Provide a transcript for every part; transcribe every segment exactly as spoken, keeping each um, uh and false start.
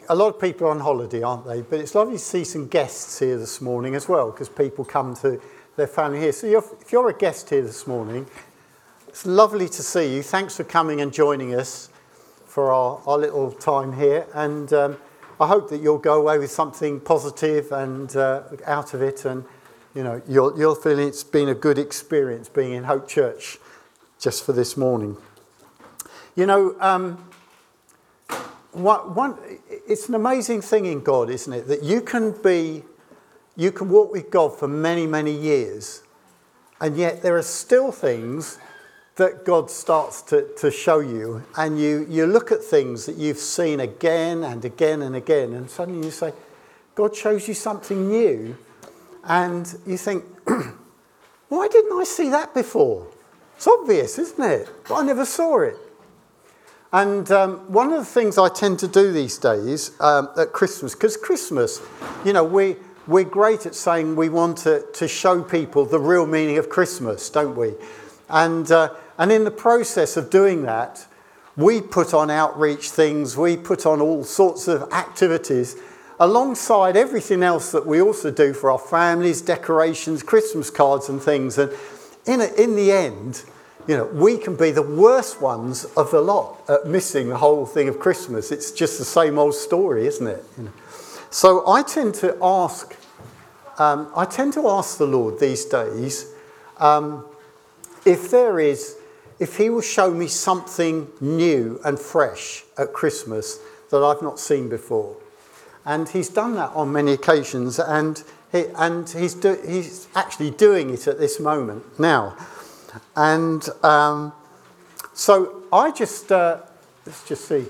a lot of people are on holiday, aren't they? But it's lovely to see some guests here this morning as well, because people come to their family here. So you're, if you're a guest here this morning, it's lovely to see you. Thanks for coming and joining us for our, our little time here. And um, I hope that you'll go away with something positive and uh, out of it. And, you know, you'll, you'll feel it's been a good experience being in Hope Church just for this morning. You know, um, one, one, it's an amazing thing in God, isn't it? That you can be, you can walk with God for many, many years, and yet there are still things that God starts to, to show you, and you, you look at things that you've seen again and again and again, and suddenly you say, God shows you something new, and you think, why didn't I see that before? It's obvious, isn't it? But I never saw it. And um, one of the things I tend to do these days um, at Christmas, because Christmas, you know, we, we're great at saying we want to, to show people the real meaning of Christmas, don't we? And uh, and in the process of doing that, we put on outreach things, we put on all sorts of activities, alongside everything else that we also do for our families, decorations, Christmas cards and things. And in, a, in the end, you know, we can be the worst ones of the lot at missing the whole thing of Christmas. It's just the same old story, isn't it? You know? So I tend to ask, um, I tend to ask the Lord these days, um, if there is, if he will show me something new and fresh at Christmas that I've not seen before. And he's done that on many occasions, and he, and he's do, he's actually doing it at this moment now. And um, so I just, uh, let's just see.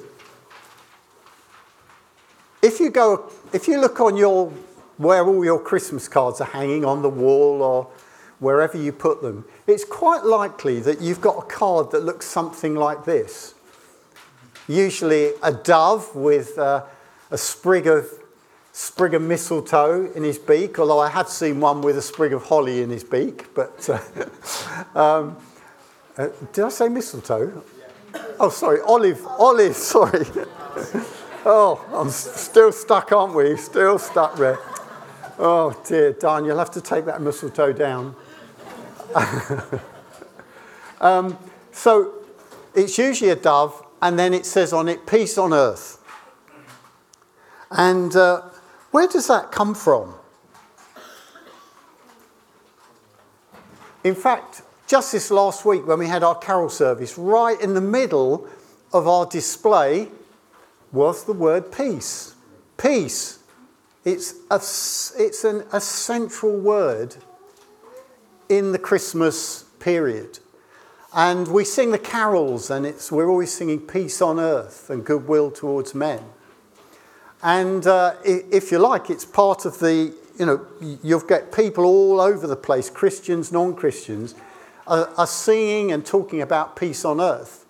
If you go, if you look on your, where all your Christmas cards are hanging on the wall or wherever you put them, it's quite likely that you've got a card that looks something like this. Usually a dove with uh, a sprig of, sprig of mistletoe in his beak, although I have seen one with a sprig of holly in his beak. But uh, um, uh, did I say mistletoe? Oh, sorry, olive, olive, sorry. Oh, I'm still stuck, aren't we? Still stuck there. Oh dear, darn, you'll have to take that mistletoe down. um, so it's usually a dove, and then it says on it, peace on earth. And uh, where does that come from? In fact, just this last week when we had our carol service, right in the middle of our display was the word peace. Peace. It's a, it's an, a central word in the Christmas period. And we sing the carols, and it's we're always singing peace on earth and goodwill towards men. And uh, if you like, it's part of the, you know, you'll get people all over the place, Christians, non-Christians, are, are singing and talking about peace on earth.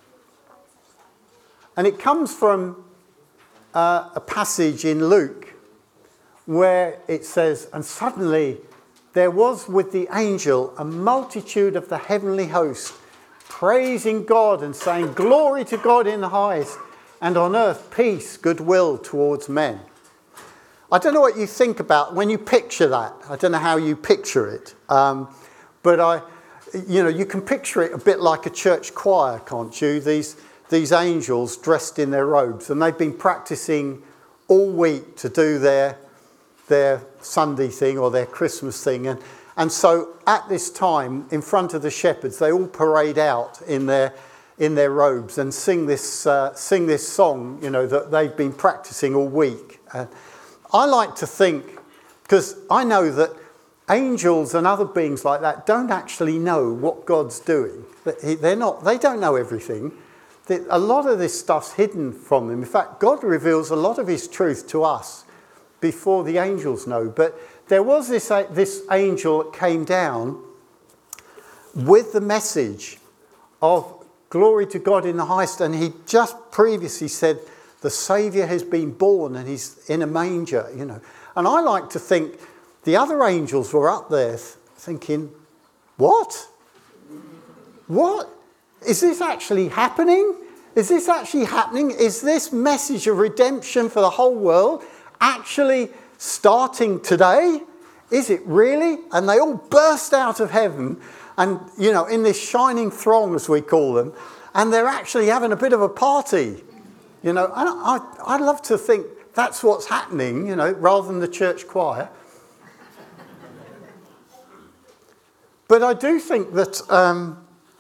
And it comes from uh, a passage in Luke where it says, and suddenly there was with the angel a multitude of the heavenly host, praising God and saying, glory to God in the highest, and on earth peace, goodwill towards men. I don't know what you think about when you picture that. I don't know how you picture it. Um, but I, you know, you can picture it a bit like a church choir, can't you? These, these angels dressed in their robes, and they've been practicing all week to do their, their Sunday thing or their Christmas thing. And, and so at this time, in front of the shepherds, they all parade out in their in their robes and sing this uh, sing this song, you know, that they've been practicing all week. And I like to think, because I know that angels and other beings like that don't actually know what God's doing. They're not. They don't know everything. A lot of this stuff's hidden from them. In fact, God reveals a lot of his truth to us before the angels know. But there was this this angel that came down with the message of glory to God in the highest, and he just previously said the Saviour has been born and he's in a manger, you know. And I like to think the other angels were up there thinking, what? What? Is this actually happening? Is this actually happening? Is this message of redemption for the whole world actually starting today? Is it really? And they all burst out of heaven and, you know, in this shining throng, as we call them, and they're actually having a bit of a party. You know, and I, I'd love to think that's what's happening, you know, rather than the church choir. But I do think that um,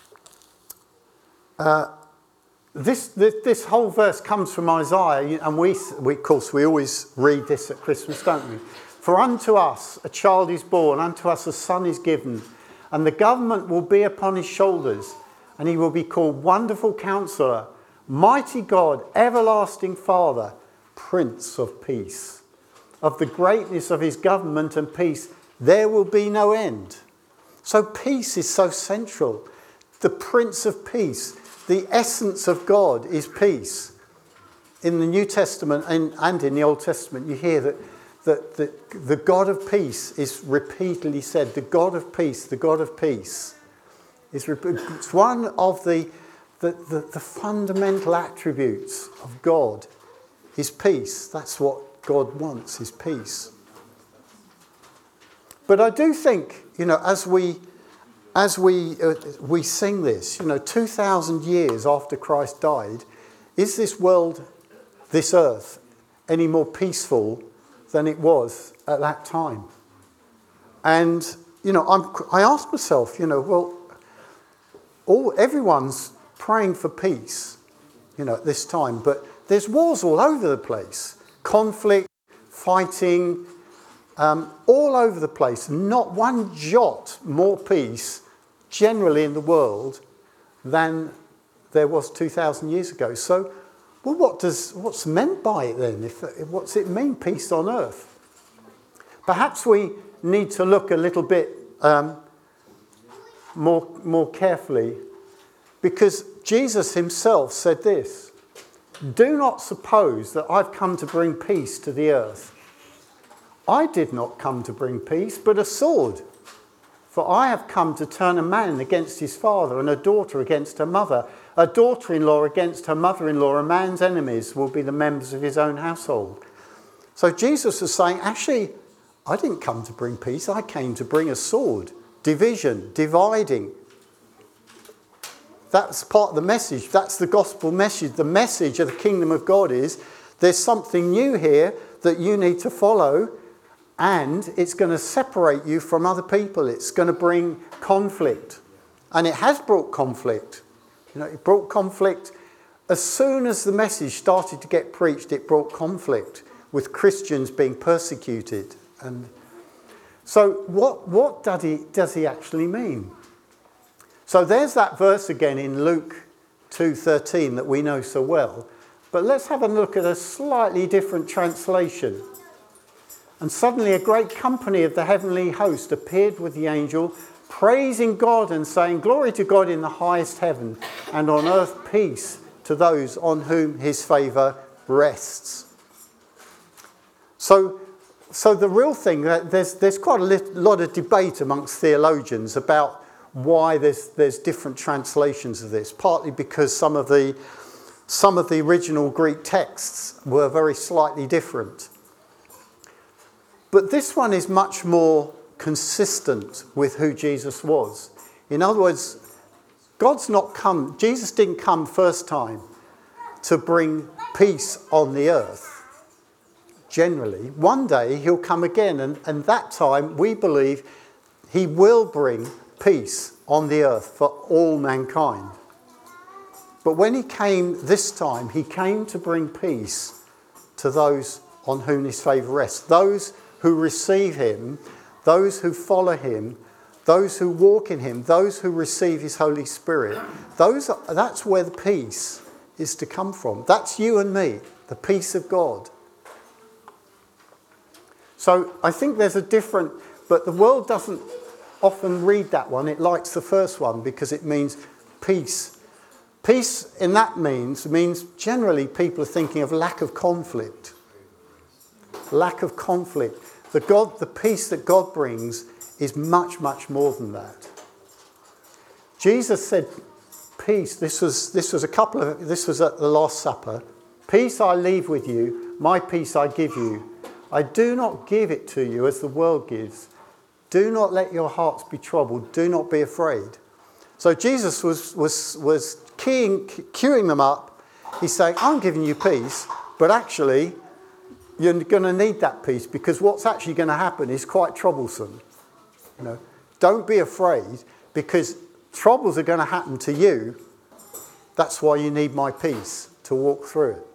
uh, this, this this whole verse comes from Isaiah, and we, we, of course, we always read this at Christmas, don't we? For unto us a child is born, unto us a son is given, and the government will be upon his shoulders, and he will be called Wonderful Counselor, Mighty God, Everlasting Father, Prince of Peace. Of the greatness of his government and peace, there will be no end. So peace is so central. The Prince of Peace, the essence of God is peace. In the New Testament and, and in the Old Testament, you hear that, that, that the God of peace is repeatedly said. The God of peace, the God of peace. Is, it's one of the, the, the, the fundamental attributes of God is peace. That's what God wants, is peace. But I do think, you know, as we as we uh, we sing this, you know, two thousand years after Christ died, is this world, this earth, any more peaceful than it was at that time? And, you know, I'm, I ask myself, you know, well, all everyone's praying for peace, you know, at this time, but there's wars all over the place, conflict, fighting, Um, all over the place. Not one jot more peace generally in the world than there was two thousand years ago. So, well, what does what's meant by it then? If, what's it mean, peace on earth? Perhaps we need to look a little bit um, more, more carefully, because Jesus himself said this: "Do not suppose that I've come to bring peace to the earth. I did not come to bring peace, but a sword. For I have come to turn a man against his father, and a daughter against her mother. A daughter-in-law against her mother-in-law. A man's enemies will be the members of his own household." So Jesus was saying, actually, I didn't come to bring peace. I came to bring a sword. Division, dividing. That's part of the message. That's the gospel message. The message of the kingdom of God is there's something new here that you need to follow. And it's going to separate you from other people. It's going to bring conflict. And it has brought conflict. You know, it brought conflict. As soon as the message started to get preached, it brought conflict with Christians being persecuted. And so what, what does he, does he actually mean? So there's that verse again in Luke two thirteen that we know so well. But let's have a look at a slightly different translation. "And suddenly a great company of the heavenly host appeared with the angel, praising God and saying, 'Glory to God in the highest heaven, and on earth peace to those on whom his favour rests.'" So, so the real thing, there's, there's quite a lot of debate amongst theologians about why there's, there's different translations of this, partly because some of the, some of the original Greek texts were very slightly different. But this one is much more consistent with who Jesus was. In other words, God's not come, Jesus didn't come first time to bring peace on the earth. Generally, one day he'll come again, and, and that time we believe he will bring peace on the earth for all mankind. But when he came this time, he came to bring peace to those on whom his favour rests, those who receive him, those who follow him, those who walk in him, those who receive his Holy Spirit. Those are, that's where the peace is to come from. That's you and me, the peace of God. So I think there's a different, but the world doesn't often read that one. It likes the first one because it means peace. Peace in that means, means generally people are thinking of lack of conflict. Lack of conflict. The God, the peace that God brings is much, much more than that. Jesus said, Peace, this was, this was a couple of, this was at the Last Supper. Peace I leave with you, my peace I give you. I do not give it to you as the world gives. Do not let your hearts be troubled. Do not be afraid. So Jesus was, was, was keying, queuing them up. He's saying, I'm giving you peace, but actually you're going to need that peace because what's actually going to happen is quite troublesome. You know, don't be afraid because troubles are going to happen to you. That's why you need my peace to walk through it.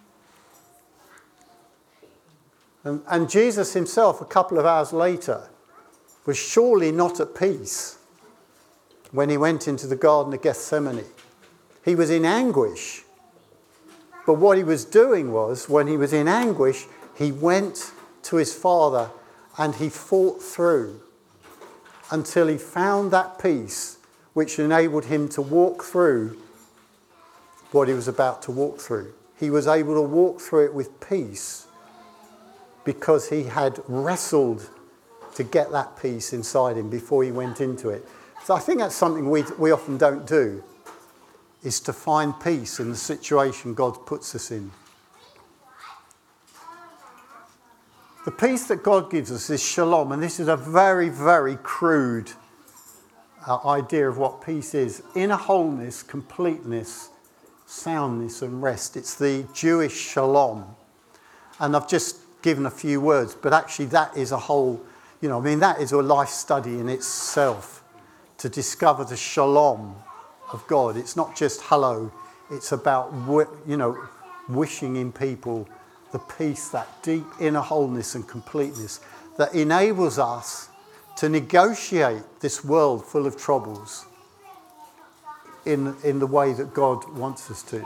And, and Jesus himself, a couple of hours later, was surely not at peace when he went into the Garden of Gethsemane. He was in anguish. But what he was doing was, when he was in anguish, he went to his Father and he fought through until he found that peace which enabled him to walk through what he was about to walk through. He was able to walk through it with peace because he had wrestled to get that peace inside him before he went into it. So I think that's something we, we often don't do, is to find peace in the situation God puts us in. The peace that God gives us is shalom, and this is a very, very crude uh, idea of what peace is. Inner wholeness, completeness, soundness and rest. It's the Jewish shalom. And I've just given a few words, but actually that is a whole, you know, I mean, that is a life study in itself to discover the shalom of God. It's not just hello, it's about, you know, wishing in people the peace, that deep inner wholeness and completeness that enables us to negotiate this world full of troubles in, in the way that God wants us to.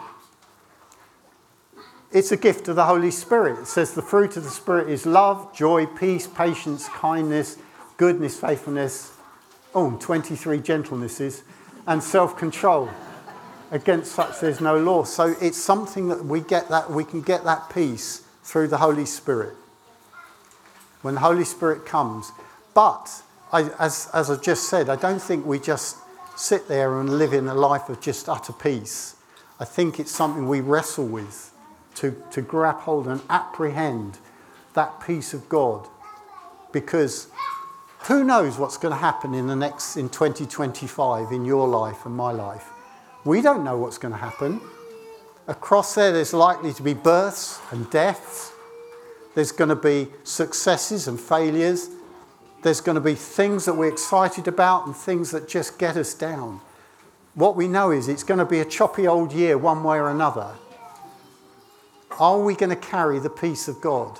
It's a gift of the Holy Spirit. It says the fruit of the Spirit is love, joy, peace, patience, kindness, goodness, faithfulness, oh, twenty-three gentlenesses, and self-control. Against such there's no law. So it's something that we get that we can get that peace through the Holy Spirit. When the Holy Spirit comes. But I, as as I've just said, I don't think we just sit there and live in a life of just utter peace. I think it's something we wrestle with to, to grab hold and apprehend that peace of God. Because who knows what's going to happen in the next in twenty twenty-five in your life and my life. We don't know what's going to happen. Across there, there's likely to be births and deaths. There's going to be successes and failures. There's going to be things that we're excited about and things that just get us down. What we know is it's going to be a choppy old year one way or another. Are we going to carry the peace of God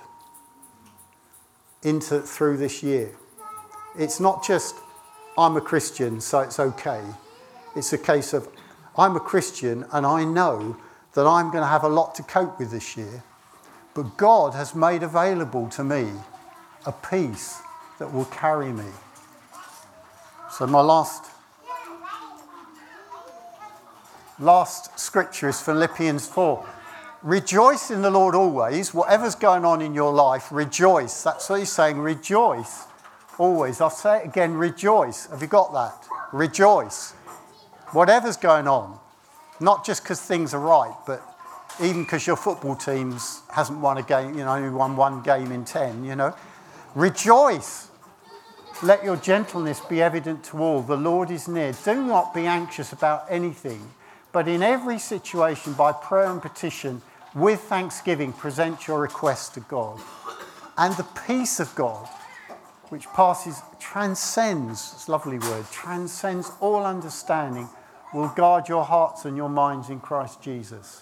into through this year? It's not just, I'm a Christian, so it's okay. It's a case of, I'm a Christian and I know that I'm going to have a lot to cope with this year. But God has made available to me a peace that will carry me. So my last, last scripture is Philippians four. Rejoice in the Lord always. Whatever's going on in your life, rejoice. That's what he's saying, rejoice always. I'll say it again, rejoice. Have you got that? Rejoice. Whatever's going on, not just because things are right, but even because your football team hasn't won a game, you know, only won one game in ten, you know. Rejoice. Let your gentleness be evident to all. The Lord is near. Do not be anxious about anything, but in every situation, by prayer and petition, with thanksgiving, present your requests to God. And the peace of God, which passes, transcends, it's a lovely word, transcends all understanding, will guard your hearts and your minds in Christ Jesus.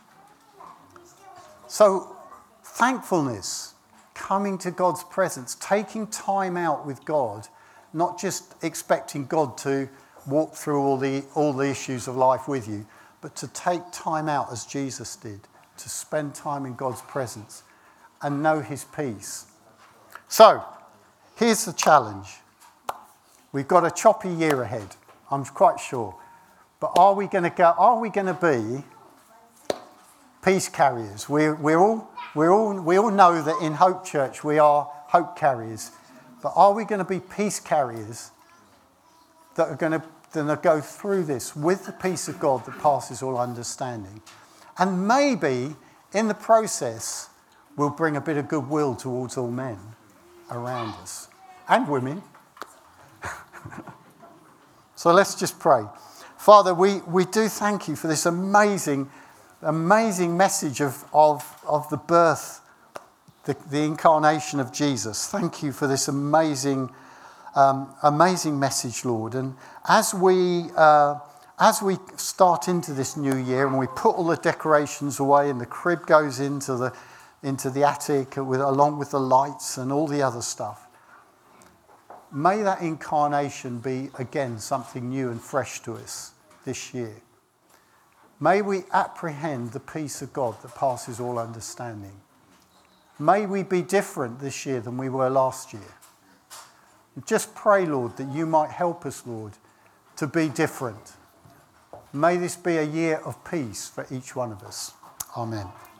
So, thankfulness, coming to God's presence, taking time out with God, not just expecting God to walk through all the all the issues of life with you, but to take time out as Jesus did, to spend time in God's presence and know his peace. So, here's the challenge. We've got a choppy year ahead, I'm quite sure. But are we going to go? Are we going to be peace carriers? We're, we're all, we're all, we all know that in Hope Church we are hope carriers. But are we going to be peace carriers that are going to going to go through this with the peace of God that passes all understanding. And maybe in the process, we'll bring a bit of goodwill towards all men around us and women. So let's just pray. Father, we, we do thank you for this amazing, amazing message of, of, of the birth, the, the incarnation of Jesus. Thank you for this amazing, um, amazing message, Lord. And as we uh, as we start into this new year and we put all the decorations away and the crib goes into the into the attic with, along with the lights and all the other stuff, may that incarnation be, again, something new and fresh to us this year. May we apprehend the peace of God that passes all understanding. May we be different this year than we were last year. Just pray, Lord, that you might help us, Lord, to be different. May this be a year of peace for each one of us. Amen.